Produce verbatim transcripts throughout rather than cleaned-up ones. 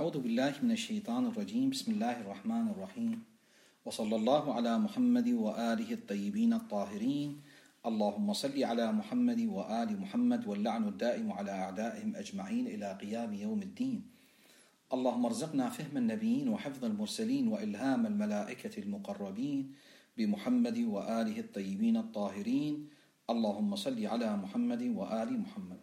أعوذ بالله من الشيطان الرجيم. بسم الله الرحمن الرحيم، وصلى الله على محمد وآله الطيبين الطاهرين. اللهم صل على محمد وآل محمد، واللعن الدائم على أعدائهم أجمعين إلى قيام يوم الدين. اللهم ارزقنا فهم النبيين وحفظ المرسلين وإلهام الملائكة المقربين بمحمد وآله الطيبين الطاهرين. اللهم صل على محمد وآل محمد.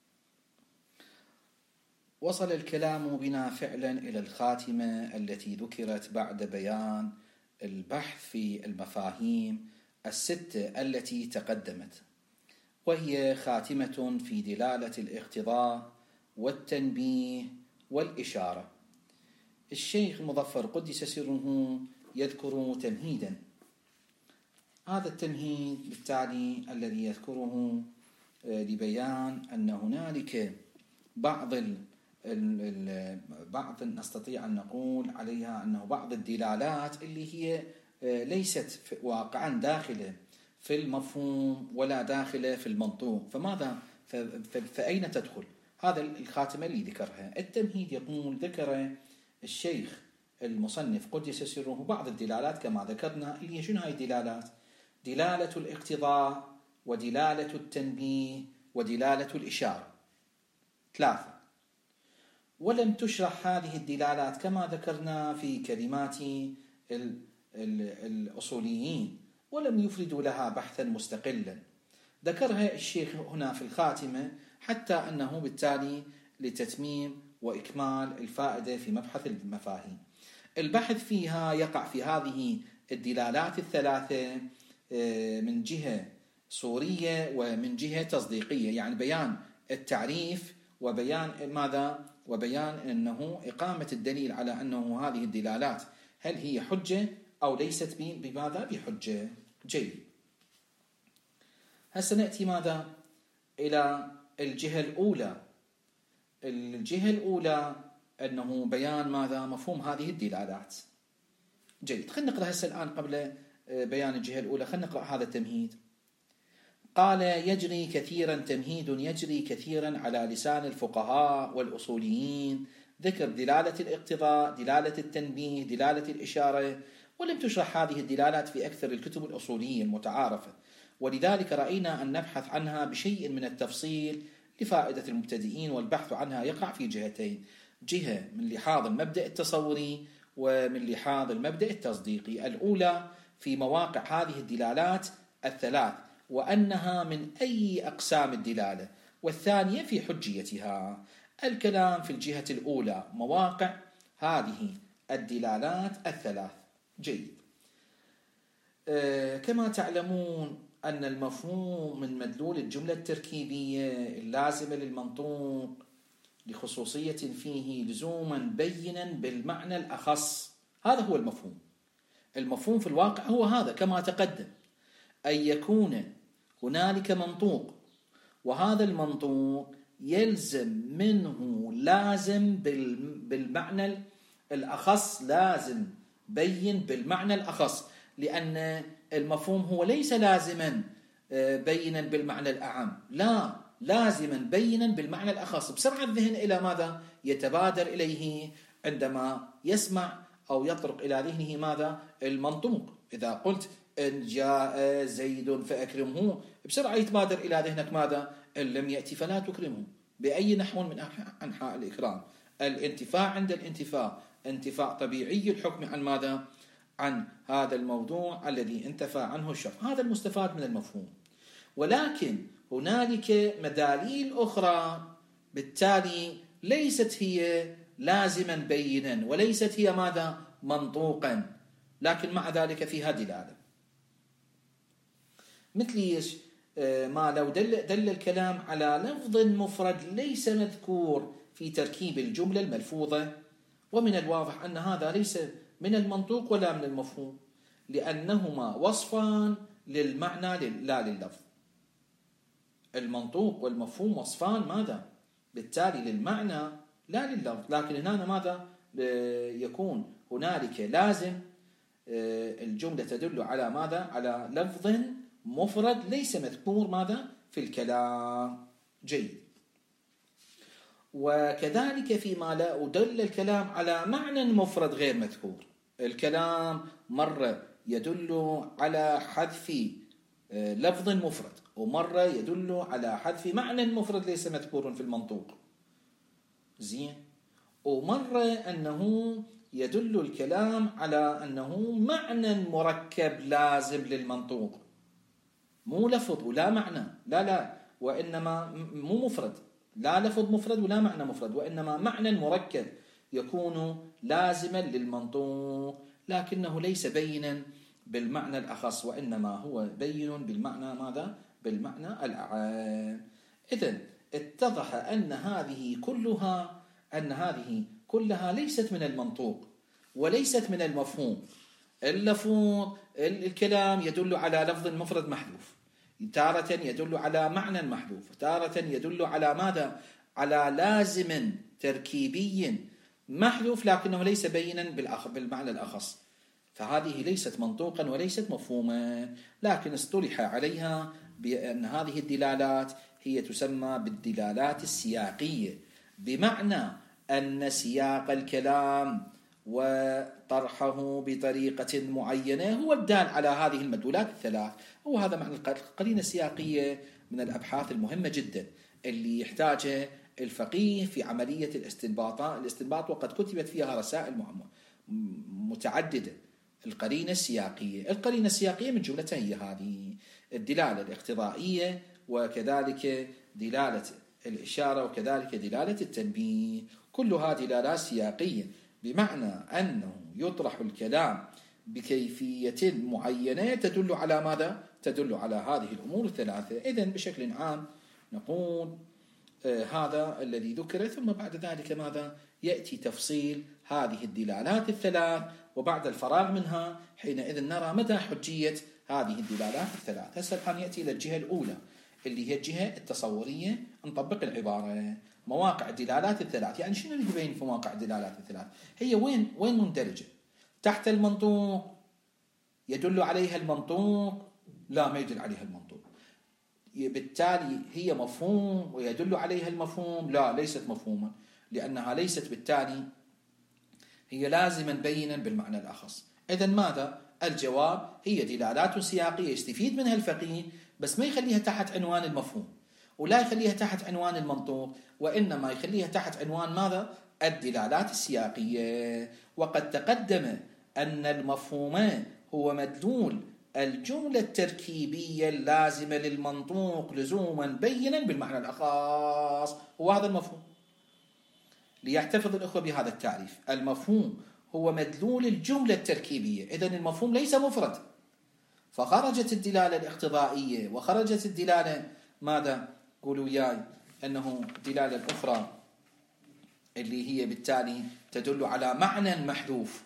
وصل الكلام بنا فعلا إلى الخاتمة التي ذكرت بعد بيان البحث في المفاهيم الستة التي تقدمت، وهي خاتمة في دلالة الاقتضاء والتنبيه والإشارة. الشيخ المظفر قدس سره يذكر تمهيدا. هذا التمهيد بالتالي الذي يذكره لبيان أن هنالك بعض ال بعض نستطيع أن نقول عليها أنه بعض الدلالات اللي هي ليست واقعا داخلة في المفهوم ولا داخلة في المنطوق، فماذا فأين تدخل؟ هذا الخاتمة اللي ذكرها. التمهيد يقول: ذكر الشيخ المصنف قدس سره بعض الدلالات كما ذكرنا، اللي هي شنو هاي الدلالات؟ دلالة الاقتضاء ودلالة التنبيه ودلالة الإشارة، ثلاثة. ولم تشرح هذه الدلالات كما ذكرنا في كلمات الأصوليين، ولم يفردوا لها بحثا مستقلا. ذكرها الشيخ هنا في الخاتمة حتى أنه بالتالي لتتميم وإكمال الفائدة في مبحث المفاهيم. البحث فيها يقع في هذه الدلالات الثلاثة من جهة صورية ومن جهة تصديقية، يعني بيان التعريف وبيان ماذا؟ وبيان أنه إقامة الدليل على أنه هذه الدلالات هل هي حجة أو ليست بماذا؟ بحجة. جيد. هسه نأتي ماذا؟ إلى الجهة الأولى. الجهة الأولى أنه بيان ماذا؟ مفهوم هذه الدلالات. جيد. خلينا نقرأ هسه الآن قبل بيان الجهة الأولى، خلينا نقرأ هذا التمهيد. قال: يجري كثيرا تمهيد يجري كثيرا على لسان الفقهاء والأصوليين ذكر دلالة الاقتضاء، دلالة التنبيه، دلالة الإشارة، ولم تشرح هذه الدلالات في أكثر الكتب الأصولية المتعارفة، ولذلك رأينا أن نبحث عنها بشيء من التفصيل لفائدة المبتدئين، والبحث عنها يقع في جهتين: جهة من لحاظ المبدأ التصوري ومن لحاظ المبدأ التصديقي. الأولى في مواقع هذه الدلالات الثلاث وأنها من أي أقسام الدلالة، والثانية في حجيتها. الكلام في الجهة الأولى مواقع هذه الدلالات الثلاث. جيد. أه كما تعلمون أن المفهوم من مدلول الجملة التركيبية اللازمة للمنطوق لخصوصية فيه لزوما بينا بالمعنى الأخص. هذا هو المفهوم. المفهوم في الواقع هو هذا كما تقدم، أن يكون هنالك منطوق، وهذا المنطوق يلزم منه لازم بالمعنى الأخص، لازم بين بالمعنى الأخص، لأن المفهوم هو ليس لازما بينا بالمعنى الأعم، لا، لازما بينا بالمعنى الأخص. بسرعة الذهن إلى ماذا يتبادر إليه عندما يسمع أو يطرق إلى ذهنه ماذا؟ المنطوق. إذا قلت إن جاء زيد فأكرمه، بسرعة يتبادر إلى ذهنك ماذا؟ إن لم يأتي فلا تكرمه. بأي نحو من أنحاء الإكرام. الانتفاع عند الانتفاع انتفاع طبيعي الحكم عن ماذا؟ عن هذا الموضوع الذي انتفى عنه الشرط. هذا المستفاد من المفهوم. ولكن هنالك مداليل أخرى بالتالي ليست هي لازما بينا، وليست هي ماذا؟ منطوقا، لكن مع ذلك فيها دلالة. مثل ايش؟ ما لو دل, دل الكلام على لفظ مفرد ليس مذكور في تركيب الجملة الملفوظة، ومن الواضح أن هذا ليس من المنطوق ولا من المفهوم، لأنهما وصفان للمعنى لا لللفظ. المنطوق والمفهوم وصفان ماذا؟ بالتالي للمعنى لا لللفظ، لكن هنا ماذا؟ يكون هنالك لازم الجملة تدل على ماذا؟ على لفظ مفرد ليس مذكور ماذا؟ في الكلام. جيد. وكذلك فيما لا أدل الكلام على معنى مفرد غير مذكور. الكلام مرة يدل على حذف لفظ مفرد، ومرة يدل على حذف معنى مفرد ليس مذكور في المنطوق. زين. ومرة أنه يدل الكلام على أنه معنى مركب لازم للمنطوق، مو لفظ ولا معنى، لا لا، وإنما مو مفرد، لا لفظ مفرد ولا معنى مفرد، وإنما معنى مركب يكون لازما للمنطوق، لكنه ليس بينا بالمعنى الأخص، وإنما هو بين بالمعنى ماذا؟ بالمعنى الأعم. إذن اتضح أن هذه كلها أن هذه كلها ليست من المنطوق وليست من المفهوم. اللفظ الكلام يدل على لفظ مفرد محذوف، تارة يدل على معنى محذوف، تارة يدل على ماذا؟ على لازم تركيبي محذوف لكنه ليس بينا بالمعنى الأخص. فهذه ليست منطوقا وليست مفهوما، لكن اصطلح عليها بأن هذه الدلالات هي تسمى بالدلالات السياقية، بمعنى أن سياق الكلام وطرحه بطريقة معينة هو الدال على هذه المدلولات الثلاث. وهذا معنى القرينة السياقية من الأبحاث المهمة جدا اللي يحتاجها الفقيه في عملية الاستنباط الاستنباط وقد كتبت فيها رسائل متعددة. القرينة السياقية القرينة السياقية من جملتها هي هذه الدلالة الاقتضائية، وكذلك دلالة الإشارة، وكذلك دلالة التنبيه، كلها دلالات سياقية، بمعنى أنه يطرح الكلام بكيفية معينة تدل على ماذا؟ تدل على هذه الأمور الثلاثة. إذن بشكل عام نقول آه هذا الذي ذكر، ثم بعد ذلك ماذا؟ يأتي تفصيل هذه الدلالات الثلاث، وبعد الفراغ منها حينئذ نرى مدى حجية هذه الدلالات الثلاث. هسه الآن يأتي إلى الجهة الأولى اللي هي الجهة التصورية. نطبق العبارة مواقع الدلالات الثلاث. يعني شنو اللي يبين في مواقع الدلالات الثلاث؟ هي وين وين مندرجة؟ تحت المنطوق؟ يدل عليها المنطوق؟ لا، ما يدل عليها المنطوق. بالتالي هي مفهوم ويدل عليها المفهوم؟ لا، ليست مفهوما، لأنها ليست بالتالي هي لازما بينا بالمعنى الأخص. إذن ماذا؟ الجواب هي دلالات سياقية يستفيد منها الفقيه، بس ما يخليها تحت عنوان المفهوم ولا يخليها تحت عنوان المنطوق، وإنما يخليها تحت عنوان ماذا؟ الدلالات السياقية. وقد تقدم أن المفهوم هو مدلول الجملة التركيبية اللازمة للمنطوق لزوما بينا بالمعنى الأخص، وهذا المفهوم. ليحتفظ الأخوة بهذا التعريف، المفهوم هو مدلول الجملة التركيبية. إذن المفهوم ليس مفرد، فخرجت الدلالة الاقتضائية وخرجت الدلالة ماذا؟ قولوا وياي أنه الدلالة الأخرى اللي هي بالتالي تدل على معنى محذوف،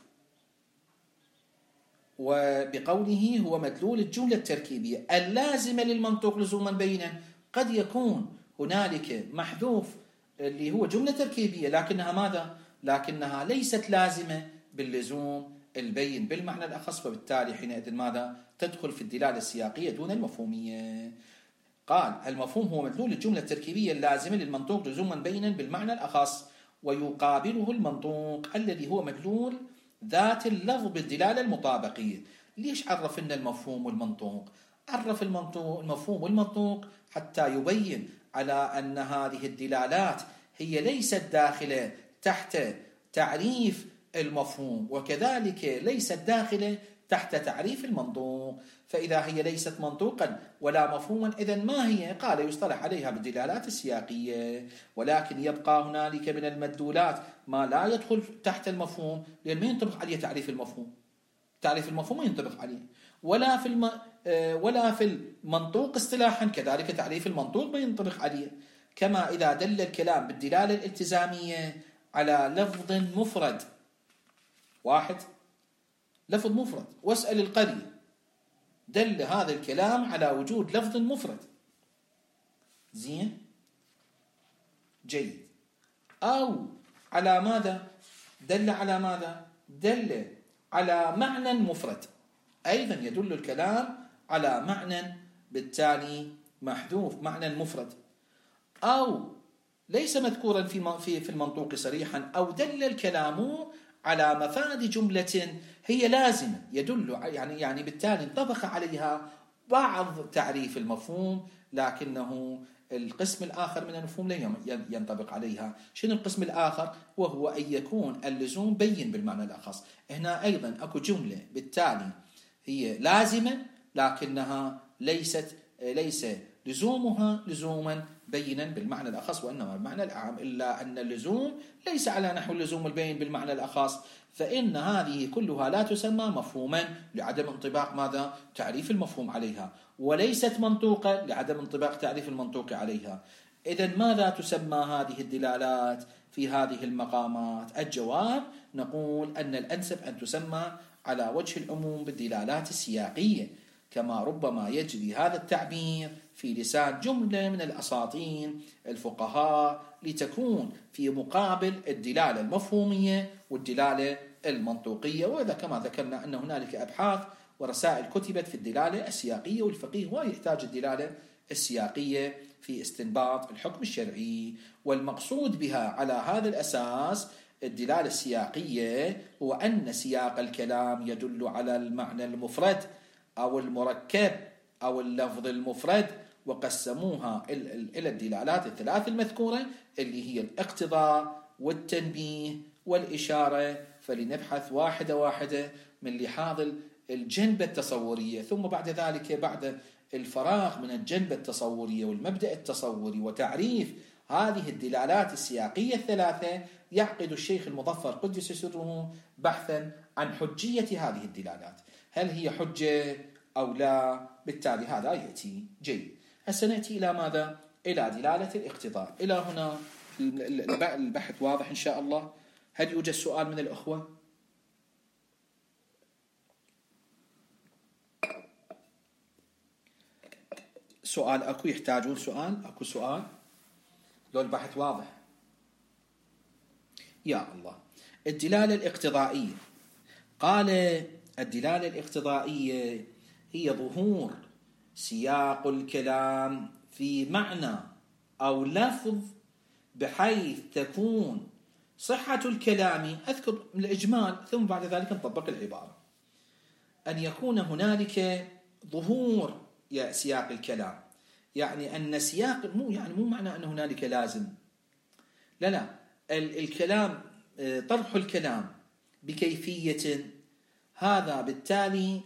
وبقوله هو مدلول الجملة التركيبية اللازمة للمنطوق لزوما بينا. قد يكون هنالك محذوف اللي هو جملة تركيبية لكنها ماذا؟ لكنها ليست لازمة باللزوم البين بالمعنى الأخص، وبالتالي حينئذ ماذا؟ تدخل في الدلالة السياقية دون المفهومية. قال المفهوم هو مدلول الجملة التركيبية اللازمة للمنطوق لزوما بينا بالمعنى الأخص، ويقابله المنطوق الذي هو مدلول ذات اللفظ بالدلالة المطابقية. ليش عرف لنا المفهوم والمنطوق؟ عرف المنطوق المفهوم والمنطوق حتى يبين على أن هذه الدلالات هي ليست داخلة تحت تعريف المفهوم، وكذلك ليست داخلة تحت تعريف المنطوق. فإذا هي ليست منطوقا ولا مفهوما، إذن ما هي؟ قال يصطلح عليها بالدلالات السياقية، ولكن يبقى هنالك من المدلولات ما لا يدخل تحت المفهوم، لأن ما ينطبق عليه تعريف المفهوم. تعريف المفهوم ما ينطبق عليه، ولا في الم... ولا في المنطوق اصطلاحا كذلك تعريف المنطوق ما ينطبق عليه. كما إذا دل الكلام بالدلالة الالتزامية على لفظ مفرد، واحد لفظ مفرد، واسأل القرية، دل هذا الكلام على وجود لفظ مفرد. زين، جيد. أو على ماذا؟ دل على ماذا؟ دل على معنى مفرد، أيضا يدل الكلام على معنى بالتالي محذوف، معنى مفرد. أو ليس مذكورا في في المنطوق صريحا، أو دل الكلام على مفاد جملة هي لازمة يدل يعني يعني بالتالي انطبق عليها بعض تعريف المفهوم، لكنه القسم الآخر من المفهوم لا ينطبق عليها. شنو القسم الآخر؟ وهو أن يكون اللزوم بين بالمعنى الأخص. هنا أيضا أكو جملة بالتالي هي لازمة لكنها ليست ليس لزومها لزوما بينا بالمعنى الأخص وإنما المعنى الأعم، إلا أن اللزوم ليس على نحو اللزوم البين بالمعنى الأخص، فإن هذه كلها لا تسمى مفهوما لعدم انطباق ماذا؟ تعريف المفهوم عليها، وليست منطوقة لعدم انطباق تعريف المنطوق عليها. إذن ماذا تسمى هذه الدلالات في هذه المقامات؟ الجواب نقول أن الأنسب أن تسمى على وجه العموم بالدلالات السياقية، كما ربما يجري هذا التعبير في لسان جملة من الأساطين الفقهاء لتكون في مقابل الدلالة المفهومية والدلالة المنطوقية. وإذا كما ذكرنا أن هنالك أبحاث ورسائل كتبت في الدلالة السياقية، والفقيه ويحتاج الدلالة السياقية في استنباط الحكم الشرعي، والمقصود بها على هذا الأساس الدلالة السياقية هو أن سياق الكلام يدل على المعنى المفرد أو المركب أو اللفظ المفرد، وقسموها إلى الدلالات الثلاث المذكورة اللي هي الاقتضاء والتنبيه والإشارة. فلنبحث واحدة واحدة من لحاظ الجنبة التصورية، ثم بعد ذلك بعد الفراغ من الجنبة التصورية والمبدأ التصوري وتعريف هذه الدلالات السياقية الثلاثة، يعقد الشيخ المظفر قدس سره بحثا عن حجية هذه الدلالات، هل هي حجة أو لا. بالتالي هذا يأتي جيد. هسه نأتي إلى ماذا؟ إلى دلالة الاقتضاء. إلى هنا البحث واضح إن شاء الله. هل يوجد سؤال من الأخوة؟ سؤال أكو؟ يحتاجون سؤال؟ أكو سؤال؟ لو البحث واضح؟ يا الله. الدلالة الاقتضائية، قال الدلالة الاقتضائية هي ظهور سياق الكلام في معنى أو لفظ بحيث تكون صحة الكلام، أذكر الإجمال ثم بعد ذلك نطبق العبارة، أن يكون هنالك ظهور يا سياق الكلام، يعني أن سياق مو يعني مو معنى أن هنالك لازم، لا لا، الكلام طرح الكلام بكيفية، هذا بالتالي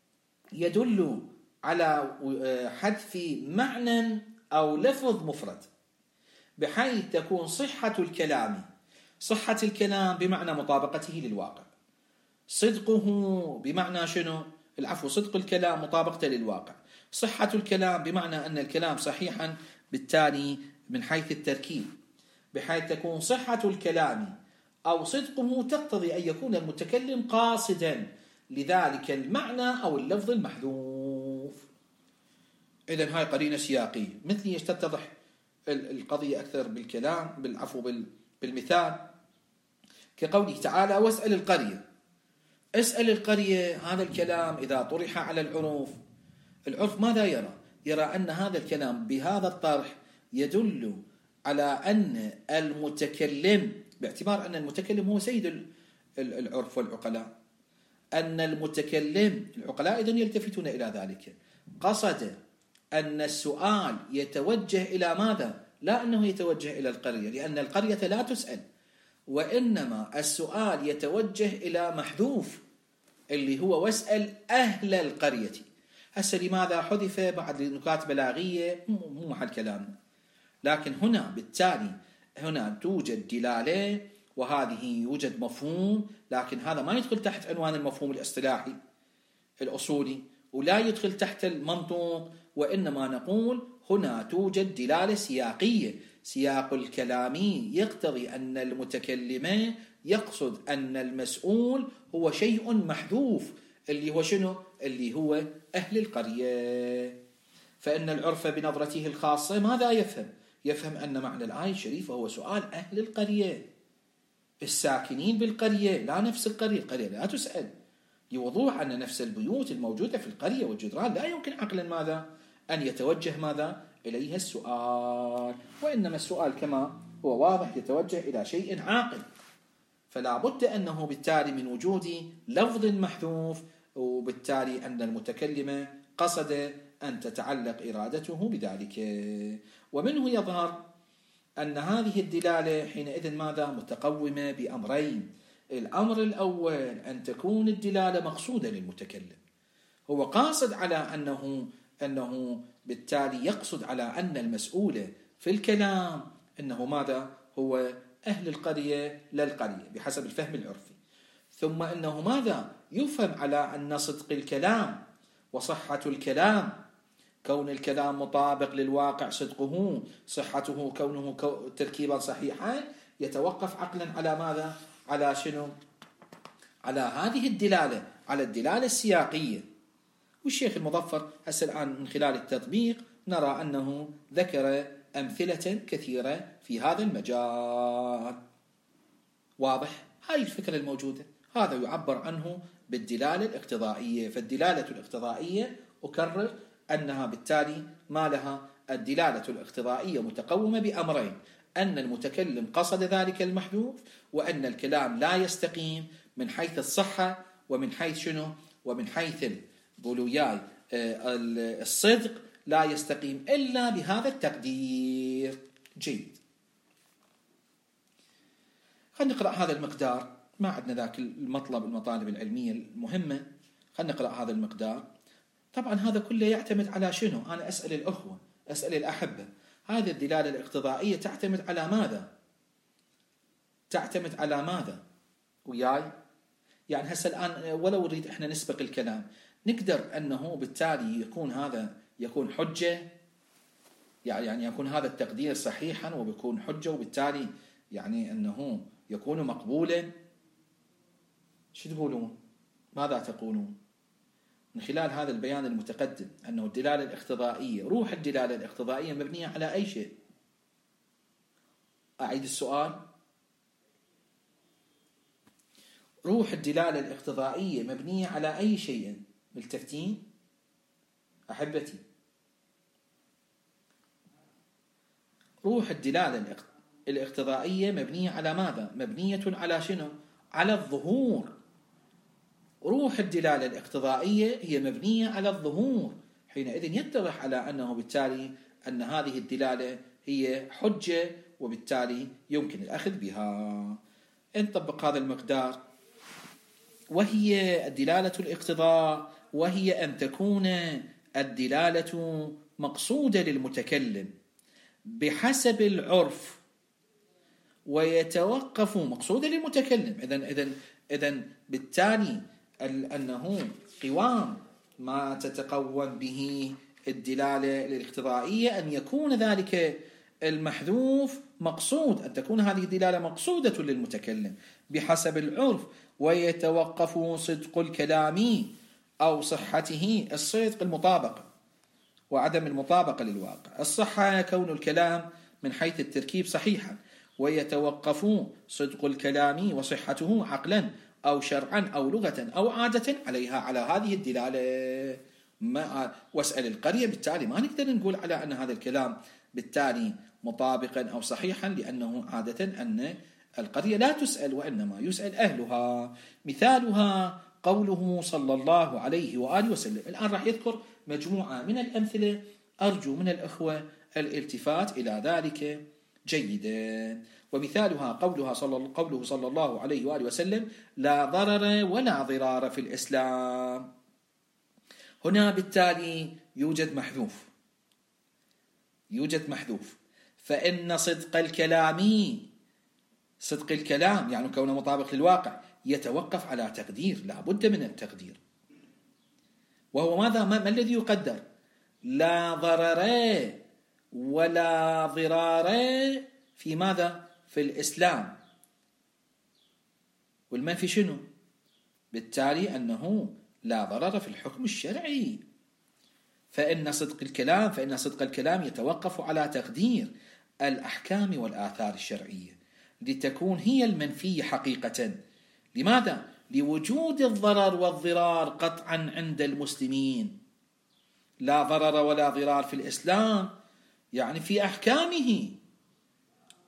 يدل على حذف معنى أو لفظ مفرد بحيث تكون صحة الكلام، صحة الكلام بمعنى مطابقته للواقع، صدقه بمعنى شنو؟ العفو، صدق الكلام مطابقته للواقع، صحة الكلام بمعنى أن الكلام صحيحا بالتالي من حيث التركيب، بحيث تكون صحة الكلام أو صدقه تقتضي أن يكون المتكلم قاصدا لذلك المعنى أو اللفظ المحذوف. إذن هاي قرينة سياقية. مثل يتضح القضية أكثر بالكلام بالعفو بالمثال كقوله تعالى واسأل القرية. اسأل القرية، هذا الكلام إذا طرح على العرف، العرف ماذا يرى؟ يرى أن هذا الكلام بهذا الطرح يدل على أن المتكلم، باعتبار أن المتكلم هو سيد العرف والعقلاء، أن المتكلم العقلاء إذن يلتفتون إلى ذلك، قصد أن السؤال يتوجه إلى ماذا؟ لا أنه يتوجه إلى القرية، لأن القرية لا تسأل، وإنما السؤال يتوجه إلى محذوف اللي هو واسأل أهل القرية. هسه لماذا حذف بعد نكات بلاغية مو محل كلام، لكن هنا بالتالي هنا توجد دلالة وهذه يوجد مفهوم، لكن هذا ما يدخل تحت عنوان المفهوم الاصطلاحي الأصولي ولا يدخل تحت المنطوق، وإنما نقول هنا توجد دلالة سياقية، سياق الكلام يقتضي أن المتكلم يقصد أن المسؤول هو شيء محذوف اللي هو شنو؟ اللي هو أهل القرية. فإن العرف بنظرته الخاصة ماذا يفهم؟ يفهم أن معنى الآية الشريفة هو سؤال أهل القرية، الساكنين بالقرية، لا نفس القرية، القرية لا تسأل، لوضوح أن نفس البيوت الموجودة في القرية والجدران لا يمكن عقلا ماذا؟ أن يتوجه ماذا؟ إليها السؤال، وإنما السؤال كما هو واضح يتوجه إلى شيء عاقل، فلا بد أنه بالتالي من وجود لفظ محذوف، وبالتالي أن المتكلم قصد أن تتعلق إرادته بذلك. ومنه يظهر أن هذه الدلالة حينئذ ماذا؟ متقومة بأمرين. الأمر الأول أن تكون الدلالة مقصودة للمتكلم، هو قاصد على أنه أنه بالتالي يقصد على أن المسؤول في الكلام أنه ماذا؟ هو أهل القرية لا القرية بحسب الفهم العرفي. ثم أنه ماذا؟ يفهم على أن صدق الكلام وصحة الكلام، كون الكلام مطابق للواقع صدقه، صحته كونه تركيبا صحيحا، يتوقف عقلا على ماذا؟ على شنو؟ على هذه الدلالة، على الدلالة السياقية. والشيخ المظفر هسه الآن من خلال التطبيق نرى أنه ذكر أمثلة كثيرة في هذا المجال. واضح؟ هاي الفكرة الموجودة، هذا يعبر عنه بالدلالة الاقتضائية. فالدلالة الاقتضائية أكرر أنها بالتالي ما لها؟ الدلالة الاقتضائية متقومة بأمرين: أن المتكلم قصد ذلك المحذوف، وأن الكلام لا يستقيم من حيث الصحة ومن حيث شنو؟ ومن حيث بلوياي الصدق لا يستقيم إلا بهذا التقدير. جيد، خلينا نقرأ هذا المقدار، ما عندنا ذاك المطلب المطالب العلمية المهمة، خلينا نقرأ هذا المقدار. طبعا هذا كله يعتمد على شنو؟ أنا أسأل الأخوة، أسأل الأحبة، هذه الدلالة الاقتضائية تعتمد على ماذا؟ تعتمد على ماذا؟ وياي؟ يعني هسه الآن ولو نريد إحنا نسبق الكلام، نقدر أنه بالتالي يكون هذا يكون حجة، يعني يكون هذا التقدير صحيحا وبيكون حجة، وبالتالي يعني أنه يكون مقبولا. شو تقولون؟ ماذا تقولون؟ من خلال هذا البيان المتقدم أنه الدلالة الاقتضائية، روح الدلالة الاقتضائية مبنية على أي شيء؟ أعيد السؤال، روح الدلالة الاقتضائية مبنية على أي شيء؟ ملتفتين أحبتي؟ روح الدلالة الاقتضائية مبنية على ماذا؟ مبنية على شنو؟ على الظهور. روح الدلالة الاقتضائية هي مبنية على الظهور، حينئذ يتضح على أنه بالتالي أن هذه الدلالة هي حجة، وبالتالي يمكن الأخذ بها. نطبق هذا المقدار، وهي الدلالة الاقتضاء، وهي أن تكون الدلالة مقصودة للمتكلم بحسب العرف، ويتوقف مقصودة للمتكلم. إذن إذن إذن بالتالي أنه قوام ما تتقوم به الدلالة الاقتضائية أن يكون ذلك المحذوف مقصود، أن تكون هذه الدلالة مقصودة للمتكلم بحسب العرف، ويتوقف صدق الكلام أو صحته، الصدق المطابقة وعدم المطابقة للواقع، الصحة كون الكلام من حيث التركيب صحيحا، ويتوقف صدق الكلام وصحته عقلا أو شرعا أو لغة أو عادة عليها، على هذه الدلالة. ما واسأل القرية، بالتالي ما نقدر نقول على أن هذا الكلام بالتالي مطابقا أو صحيحا، لأنه عادة أن القرية لا تسأل وإنما يسأل أهلها. مثالها قوله صلى الله عليه وآله وسلم. الآن راح يذكر مجموعة من الأمثلة، أرجو من الأخوة الالتفات إلى ذلك جيدا. ومثالها قولها صلى قوله صلى الله عليه وآله وسلم: لا ضرر ولا ضرار في الإسلام. هنا بالتالي يوجد محذوف، يوجد محذوف، فإن صدق الكلام، صدق الكلام يعني كونه مطابق للواقع، يتوقف على تقدير، لا بد من التقدير. وهو ماذا؟ ما الذي يقدر؟ لا ضرر ولا ضرار في ماذا؟ في الإسلام. والمنفي شنو؟ بالتالي أنه لا ضرر في الحكم الشرعي. فإن صدق الكلام فإن صدق الكلام يتوقف على تقدير الأحكام والآثار الشرعية لتكون هي المنفية حقيقة. لماذا؟ لوجود الضرر والضرار قطعا عند المسلمين. لا ضرر ولا ضرار في الإسلام يعني في أحكامه،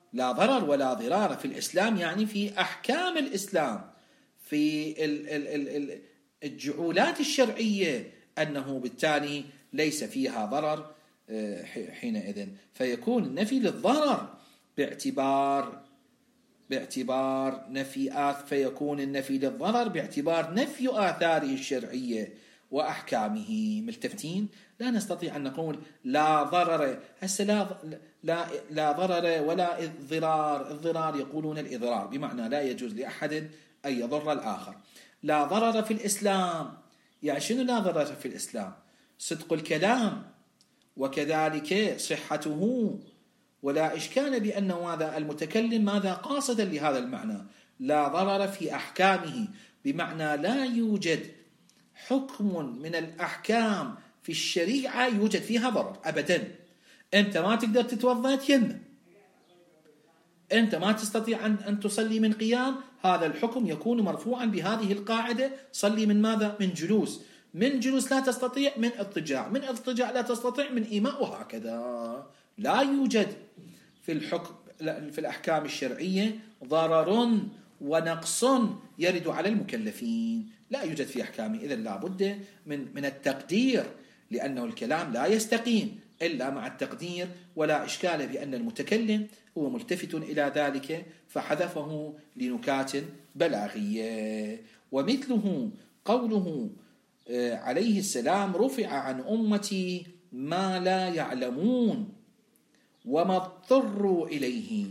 لا ضرر ولا ضرار في الإسلام، يعني في أحكام الإسلام، في الجعولات الشرعية، أنه بالتالي ليس فيها ضرر حينئذ، فيكون النفي للضرر باعتبار باعتبار نفي آث فيكون النفي للضرر باعتبار نفي آثاره الشرعية وأحكامه. ملتفتين؟ لا نستطيع أن نقول لا ضرر، هسه لا لا لا ضرر ولا ضرار. الضرار يقولون الإضرار، بمعنى لا يجوز لأحد أن يضر الآخر. لا ضرر في الإسلام، يعني شنو لا ضرر في الإسلام؟ صدق الكلام وكذلك صحته، ولا إشكال بأن هذا المتكلم ماذا قاصدا لهذا المعنى. لا ضرر في أحكامه، بمعنى لا يوجد حكم من الأحكام في الشريعة يوجد فيها ضرر أبدا. أنت ما تقدر تتوضأ تيمم، أنت ما تستطيع أن تصلي من قيام، هذا الحكم يكون مرفوعا بهذه القاعدة. صلي من ماذا؟ من جلوس، من جلوس لا تستطيع من اضطجاع، من اضطجاع لا تستطيع من إيماء، وهكذا. لا يوجد في الحكم في الأحكام الشرعية ضرر ونقص يرد على المكلفين، لا يوجد في أحكامه. إذن لا بد من من التقدير، لأنه الكلام لا يستقيم إلا مع التقدير، ولا إشكال بأن المتكلم هو ملتفت إلى ذلك فحذفه لنكات بلاغية. ومثله قوله عليه السلام: رفع عن أمتي ما لا يعلمون وما اضطروا إليه.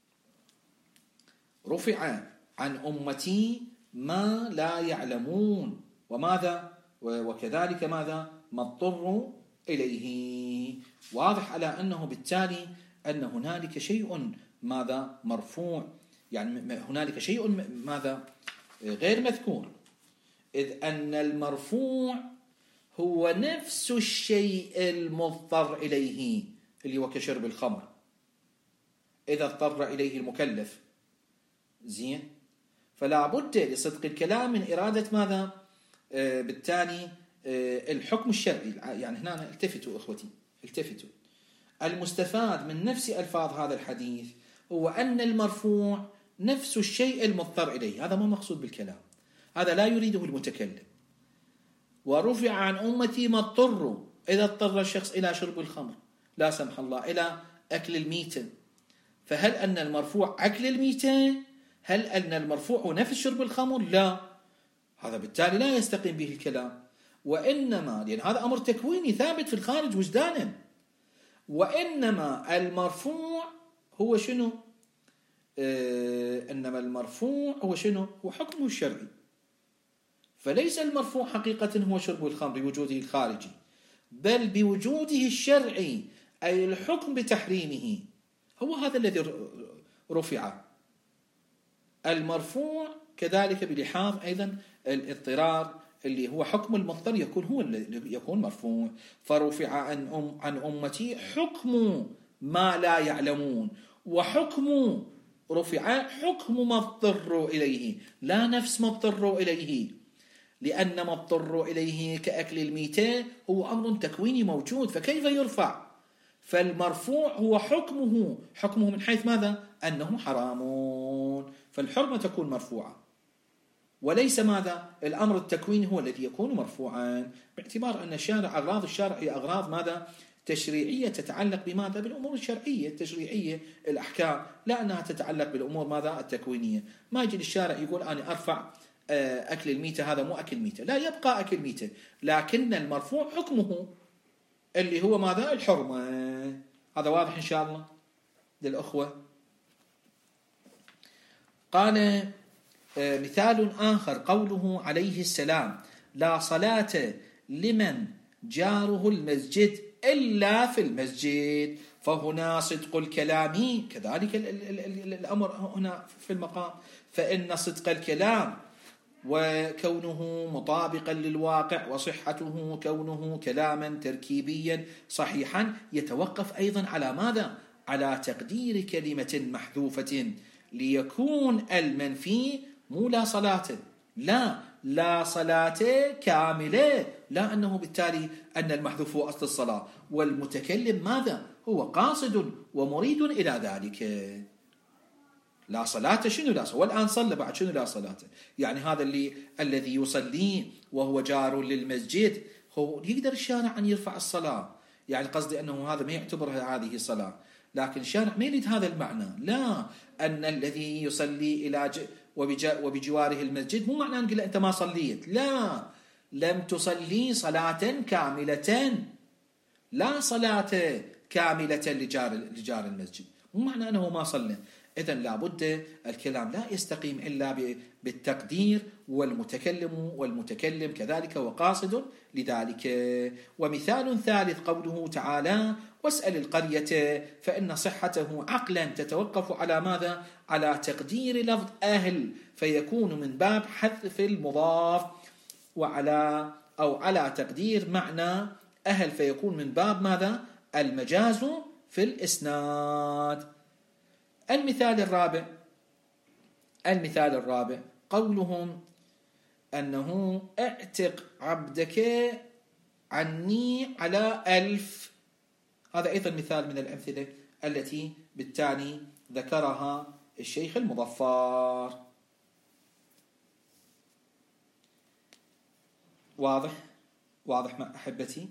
رفع عن أمتي ما لا يعلمون، وماذا وكذلك ماذا ما اضطروا إليه. واضح على أنه بالتالي أن هنالك شيء ماذا مرفوع، يعني هنالك شيء ماذا غير مذكور، إذ أن المرفوع هو نفس الشيء المضطر إليه، اللي هو كشرب الخمر إذا اضطر إليه المكلف. زين، فلا بد لصدق الكلام من إرادة ماذا؟ آه بالتالي آه الحكم الشرعي. يعني هنا التفتوا إخوتي، التفتوا. المستفاد من نفس ألفاظ هذا الحديث هو أن المرفوع نفس الشيء المضطر إليه، هذا ما مقصود بالكلام، هذا لا يريده المتكلم. ورفع عن أمتي ما اضطروا، إذا اضطر الشخص إلى شرب الخمر لا سمح الله، إلى أكل الميتة، فهل أن المرفوع أكل الميتة؟ هل أن المرفوع هو نفس شرب الخمر؟ لا، هذا بالتالي لا يستقيم به الكلام. وإنما لأن هذا أمر تكويني ثابت في الخارج وجدانا، وإنما المرفوع هو شنو؟ آه إنما المرفوع هو شنو؟ هو حكمه الشرعي، فليس المرفوع حقيقة هو شرب الخمر بوجوده الخارجي، بل بوجوده الشرعي، أي الحكم بتحريمه، هو هذا الذي رفع. المرفوع كذلك بلحاظ أيضا الاضطرار اللي هو حكم المضطر يكون هو اللي يكون مرفوع. فرفع عن أم عن أمتي حكم ما لا يعلمون، وحكم رفع حكم ما اضطروا إليه، لا نفس ما اضطروا إليه، لأن ما اضطروا إليه كأكل الميتة هو أمر تكويني موجود، فكيف يرفع؟ فالمرفوع هو حكمه، حكمه من حيث ماذا؟ أنه حرام، فالحرمة تكون مرفوعة، وليس ماذا؟ الأمر التكويني هو الذي يكون مرفوعا، باعتبار أن الشارع أغراض الشارع هي أغراض ماذا؟ تشريعية، تتعلق بماذا؟ بالأمور الشرعية التشريعية، الأحكام، لا أنها تتعلق بالأمور ماذا؟ التكوينية. ما يجي الشارع يقول أنا أرفع أكل الميتة، هذا مو أكل ميتة، لا، يبقى أكل ميتة، لكن المرفوع حكمه اللي هو ماذا؟ الحرمة. هذا واضح إن شاء الله للأخوة. قال مثال آخر قوله عليه السلام: لا صلاة لمن جاره المسجد إلا في المسجد. فهنا صدق الكلام كذلك الأمر هنا في المقام، فإن صدق الكلام وكونه مطابقا للواقع وصحته كونه كلاما تركيبيا صحيحا يتوقف أيضا على ماذا؟ على تقدير كلمة محذوفة، ليكون المنفي مو لا صلاة، لا لا صلاة كاملة، لا أنه بالتالي أن المحذوف هو أصل الصلاة، والمتكلم ماذا؟ هو قاصد ومريد إلى ذلك. لا صلاة شنو لا صلاة، والآن صلى بعد شنو لا صلاة. يعني هذا اللي الذي يصلي وهو جار للمسجد هو يقدر الشارع أن يرفع الصلاة، يعني قصدي أنه هذا ما يعتبرها هذه صلاة، لكن الشارع ما يريد هذا المعنى. لا، أن الذي يصلي إلى وبجواره المسجد مو معنى نقول أنت ما صليت، لا، لم تصلي صلاة كاملة، لا صلاة كاملة لجار لجار المسجد، مو معنى أنه ما صلى. إذن لابد الكلام لا يستقيم إلا بالتقدير، والمتكلم والمتكلم كذلك وقاصد لذلك. ومثال ثالث قوله تعالى: واسأل القرية، فإن صحته عقلا تتوقف على ماذا؟ على تقدير لفظ أهل، فيكون من باب حذف المضاف، وعلى أو على تقدير معنى أهل، فيكون من باب ماذا؟ المجاز في الإسناد. المثال الرابع المثال الرابع قولهم أنه اعتق عبدك عني على ألف. هذا أيضا مثال من الأمثلة التي بالتالي ذكرها الشيخ المظفر. واضح واضح مع أحبتي؟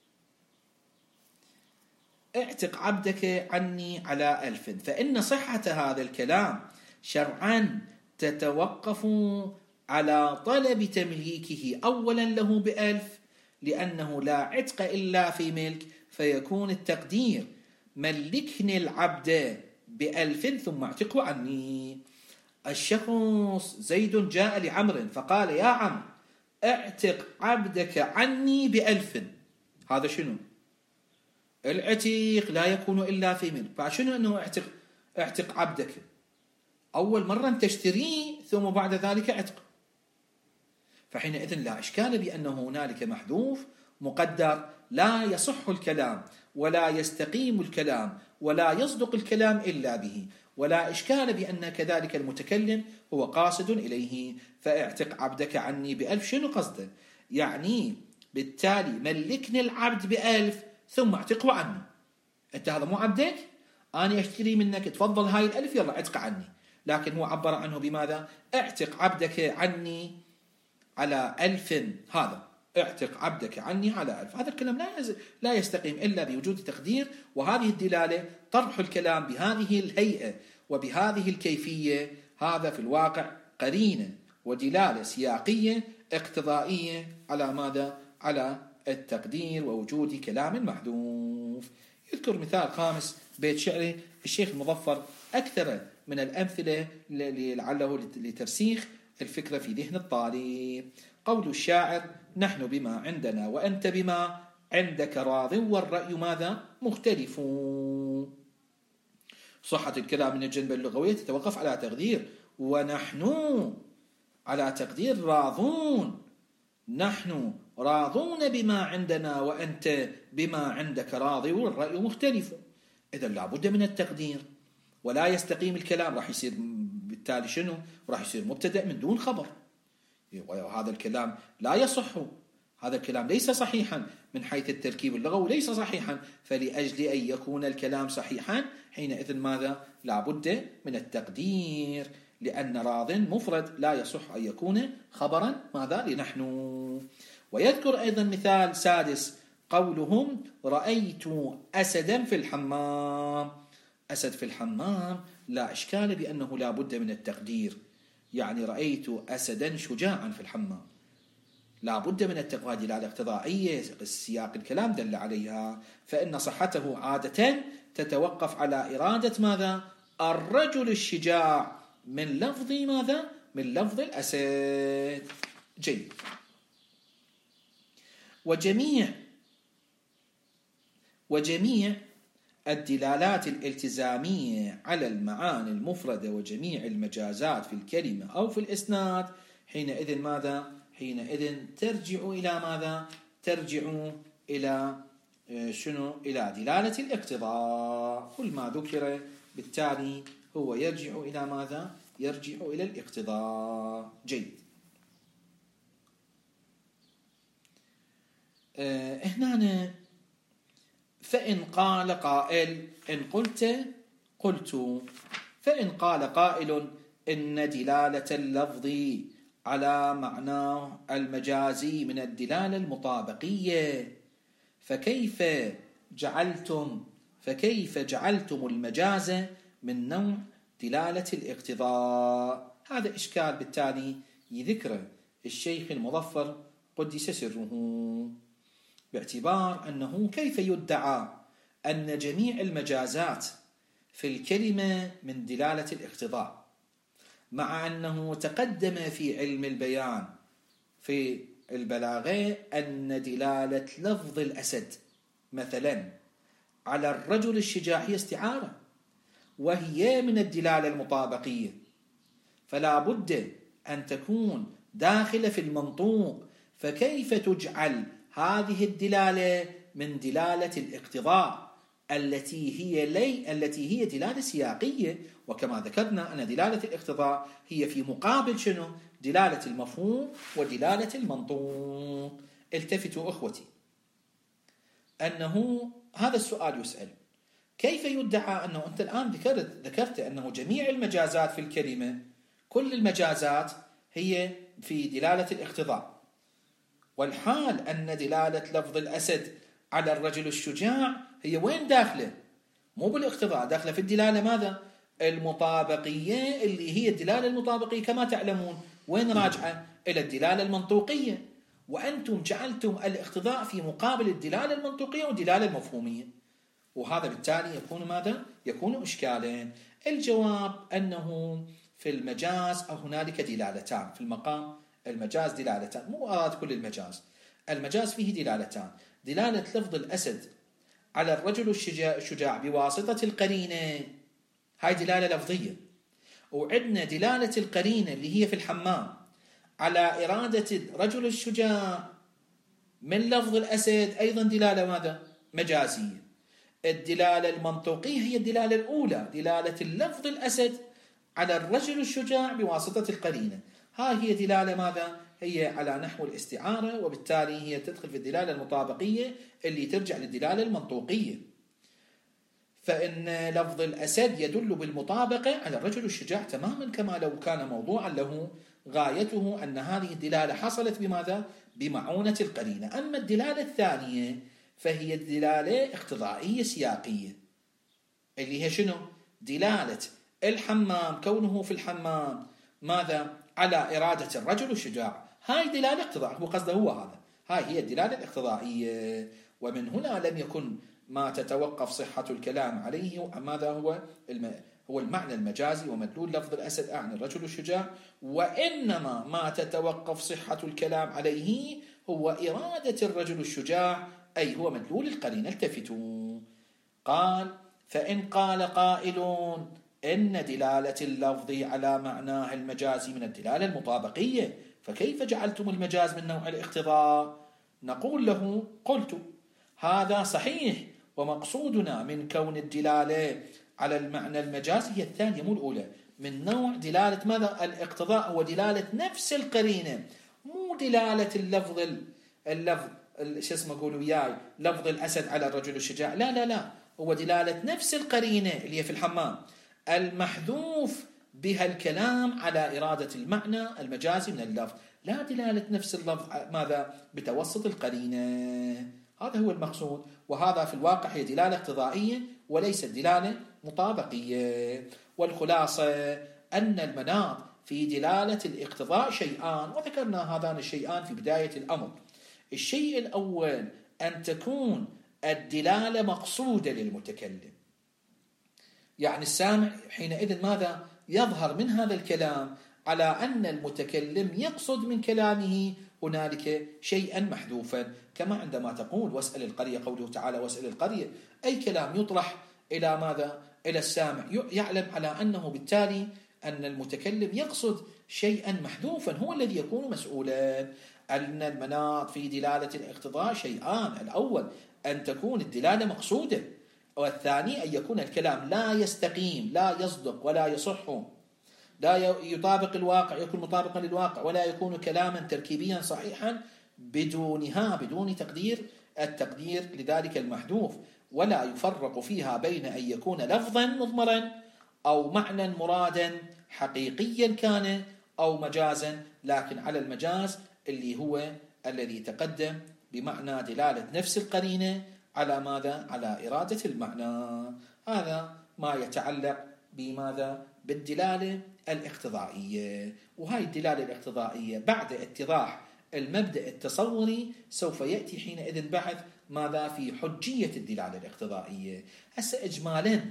اعتق عبدك عني على ألف، فإن صحة هذا الكلام شرعا تتوقف على طلب تمليكه أولا له بألف، لأنه لا عتق إلا في ملك، فيكون التقدير: ملكني العبد بألف ثم اعتقه عني. الشخص زيد جاء لعمر فقال: يا عم اعتق عبدك عني بألف. هذا شنو؟ العتيق لا يكون إلا في ملك، فشنو أنه اعتق اعتق عبدك؟ أول مرة تشتريه ثم بعد ذلك اعتق، فحينئذ لا إشكال بأنه هنالك محذوف مقدر لا يصح الكلام ولا يستقيم الكلام ولا يصدق الكلام إلا به، ولا إشكال بأن كذلك المتكلم هو قاصد إليه. فاعتق عبدك عني بألف، شنو قصده؟ يعني بالتالي ملكني العبد بألف ثم اعتقه عني. أنت هذا مو عبدك، أنا أشتري منك، تفضل هاي الألف يلا اعتق عني. لكن هو عبر عنه بماذا؟ اعتق عبدك عني على ألف. هذا اعتق عبدك عني على ألف، هذا الكلام لا لا يستقيم إلا بوجود تقدير. وهذه الدلالة طرح الكلام بهذه الهيئة وبهذه الكيفية، هذا في الواقع قرينة ودلالة سياقية اقتضائية على ماذا؟ على التقدير ووجود كلام محذوف. يذكر مثال خامس بيت شعري الشيخ المظفر أكثر من الأمثلة لعله لترسيخ الفكرة في ذهن الطالب. قول الشاعر: نحن بما عندنا وأنت بما عندك راض، والرأي ماذا؟ مختلف. صحة الكلام من الجنبة اللغوية تتوقف على تقدير ونحن، على تقدير راضون، نحن راضون بما عندنا وأنت بما عندك راضي والرأي مختلف. إذا لابد من التقدير، ولا يستقيم الكلام، راح يصير بالتالي شنو؟ راح يصير مبتدأ من دون خبر، وهذا الكلام لا يصح، هذا الكلام ليس صحيحا من حيث التركيب اللغوي، ليس صحيحا. فلأجل أن يكون الكلام صحيحا حينئذ ماذا؟ لابد من التقدير، لأن راض مفرد لا يصح أن يكون خبرا ماذا؟ لنحن. ويذكر أيضا مثال سادس قولهم: رأيت أسدا في الحمام. أسد في الحمام لا إشكال بأنه لا بد من التقدير، يعني رأيت أسدا شجاعا في الحمام، لا بد من التقدير، دلالة اقتضائية السياق الكلام دل عليها. فإن صحته عادة تتوقف على إرادة ماذا؟ الرجل الشجاع من لفظ ماذا؟ من لفظ الأسد. جيد. وجميع وجميع الدلالات الالتزامية على المعاني المفردة وجميع المجازات في الكلمة أو في الإسناد حينئذ ماذا؟ حينئذ ترجع إلى ماذا؟ ترجع إلى شنو؟ إلى دلالة الاقتضاء. كل ما ذكر بالتالي هو يرجع إلى ماذا؟ يرجع إلى الاقتضاء. جيد. أه هنا فإن قال قائل: إن قلت قلت فإن قال قائل إن دلالة اللفظ على معناه المجازي من الدلالة المطابقية، فكيف جعلتم فكيف جعلتم المجاز من نوع دلالة الاقتضاء؟ هذا إشكال بالتالي يذكره الشيخ المظفر قدس سره، باعتبار أنه كيف يدعى أن جميع المجازات في الكلمة من دلالة الاقتضاء، مع أنه تقدم في علم البيان في البلاغة أن دلالة لفظ الأسد مثلا على الرجل الشجاع هي استعارة، وهي من الدلالة المطابقية، فلا بد أن تكون داخلة في المنطوق، فكيف تجعل هذه الدلالة من دلالة الاقتضاء التي هي لي التي هي دلالة سياقية؟ وكما ذكرنا أن دلالة الاقتضاء هي في مقابل شنو؟ دلالة المفهوم ودلالة المنطوق. التفتوا أخوتي أنه هذا السؤال يسأل: كيف يدعى أنه أنت الآن ذكرت ذكرت أنه جميع المجازات في الكلمة، كل المجازات هي في دلالة الاقتضاء، والحال أن دلالة لفظ الأسد على الرجل الشجاع هي وين داخله؟ مو بالاقتضاء، داخله في الدلالة ماذا؟ المطابقية، اللي هي الدلالة المطابقية كما تعلمون وين راجعة؟ إلى الدلالة المنطوقية، وأنتم جعلتم الاقتضاء في مقابل الدلالة المنطوقية والدلالة المفهومية، وهذا بالتالي يكون ماذا؟ يكون إشكالين. الجواب أنه في المجاز هنالك دلالتان، في المقام المجاز دلالتان، مو أراد كل المجاز، المجاز فيه دلالتان: دلالة لفظ الأسد على الرجل الشجاع بواسطة القرينة، هاي دلالة لفظية، وعندنا دلالة القرينة اللي هي في الحمام على إرادة الرجل الشجاع من لفظ الأسد، أيضا دلالة ماذا؟ مجازية. الدلالة المنطوقية هي الدلالة الأولى، دلالة اللفظ الأسد على الرجل الشجاع بواسطة القرينة، هاي هي دلالة ماذا؟ هي على نحو الاستعارة، وبالتالي هي تدخل في الدلالة المطابقية اللي ترجع للدلالة المنطوقية. فإن لفظ الأسد يدل بالمطابقة على الرجل الشجاع تماما، كما لو كان موضوعا له غايته أن هذه الدلالة حصلت بماذا؟ بمعونة القرينة. أما الدلالة الثانية فهي الدلالة اقتضائية سياقية، اللي هي شنو؟ دلالة الحمام كونه في الحمام ماذا؟ على إرادة الرجل الشجاع، هاي دلالة اقتضاء، هو قصده هو هذا، هاي هي الدلالة الاقتضائية. ومن هنا لم يكن ما تتوقف صحة الكلام عليه ماذا هو الم... هو المعنى المجازي ومدلول لفظ الأسد عن الرجل الشجاع، وإنما ما تتوقف صحة الكلام عليه هو إرادة الرجل الشجاع، أي هو مدلول القرينة. التفتوا. قال: فإن قال قائل إن دلالة اللفظ على معناه المجازي من الدلالة المطابقية، فكيف جعلتم المجاز من نوع الاقتضاء؟ نقول له: قلت هذا صحيح، ومقصودنا من كون الدلالة على المعنى المجازي هي الثانية مو الأولى، من نوع دلالة ماذا؟ الاقتضاء، هو دلالة نفس القرينة، مو دلالة اللفظ اللفظ شو اسمه قولوا وياي لفظ الأسد على الرجل الشجاع، لا لا لا، هو دلالة نفس القرينة اللي هي في الحمام المحذوف بها الكلام على إرادة المعنى المجازي من اللفظ، لا دلالة نفس اللفظ ماذا؟ بتوسط القرينة. هذا هو المقصود، وهذا في الواقع هي دلالة اقتضائية وليست دلالة مطابقية. والخلاصة أن المناط في دلالة الاقتضاء شيئان، وذكرنا هذان الشيئان في بداية الأمر. الشيء الأول أن تكون الدلالة مقصودة للمتكلم، يعني السامع حينئذ ماذا؟ يظهر من هذا الكلام على أن المتكلم يقصد من كلامه هنالك شيئا محذوفا، كما عندما تقول واسأل القرية، قوله تعالى واسأل القرية، أي كلام يطرح إلى ماذا؟ إلى السامع، يعلم على أنه بالتالي أن المتكلم يقصد شيئا محذوفا هو الذي يكون مسؤولا. أن المناط في دلالة الاقتضاء شيئان: الأول أن تكون الدلالة مقصودة، والثاني أن يكون الكلام لا يستقيم، لا يصدق ولا يصح، لا يطابق الواقع، يكون مطابقا للواقع، ولا يكون كلاما تركيبيا صحيحا بدونها بدون تقدير التقدير لذلك المحذوف، ولا يفرق فيها بين أن يكون لفظا مضمرا أو معنى مرادا حقيقيا كان أو مجازا، لكن على المجاز اللي هو الذي تقدم بمعنى دلالة نفس القرينة على ماذا؟ على إرادة المعنى. هذا ما يتعلق بماذا؟ بالدلالة الاقتضائية. وهاي الدلالة الاقتضائية بعد اتضاح المبدأ التصوري سوف يأتي حينئذ بحث ماذا؟ في حجية الدلالة الاقتضائية. هسه إجمالا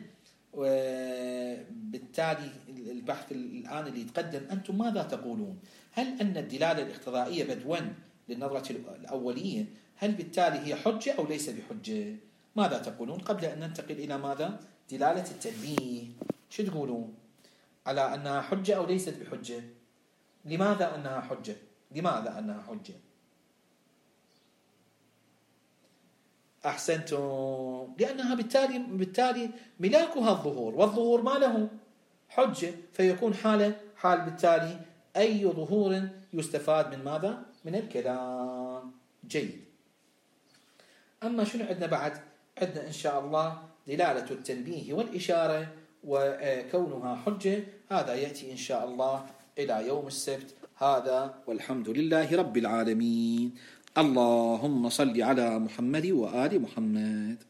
وبالتالي البحث الآن اللي يتقدم أنتم ماذا تقولون؟ هل أن الدلالة الاقتضائية بدوا للنظرة الأولية هل بالتالي هي حجة أو ليس بحجة؟ ماذا تقولون قبل أن ننتقل إلى ماذا؟ دلالة التنبيه. شو تقولون؟ على أنها حجة أو ليست بحجة؟ لماذا أنها حجة؟ لماذا أنها حجة؟ أحسنتم، لأنها بالتالي بالتالي ملاكها الظهور، والظهور ما له حجة، فيكون حالة حال بالتالي أي ظهور يستفاد من ماذا؟ من الكلام. جيد. أما شنو عندنا بعد؟ عندنا إن شاء الله دلالة التنبيه والإشارة وكونها حجة، هذا يأتي إن شاء الله إلى يوم السبت. هذا والحمد لله رب العالمين. اللهم صل على محمد وآل محمد.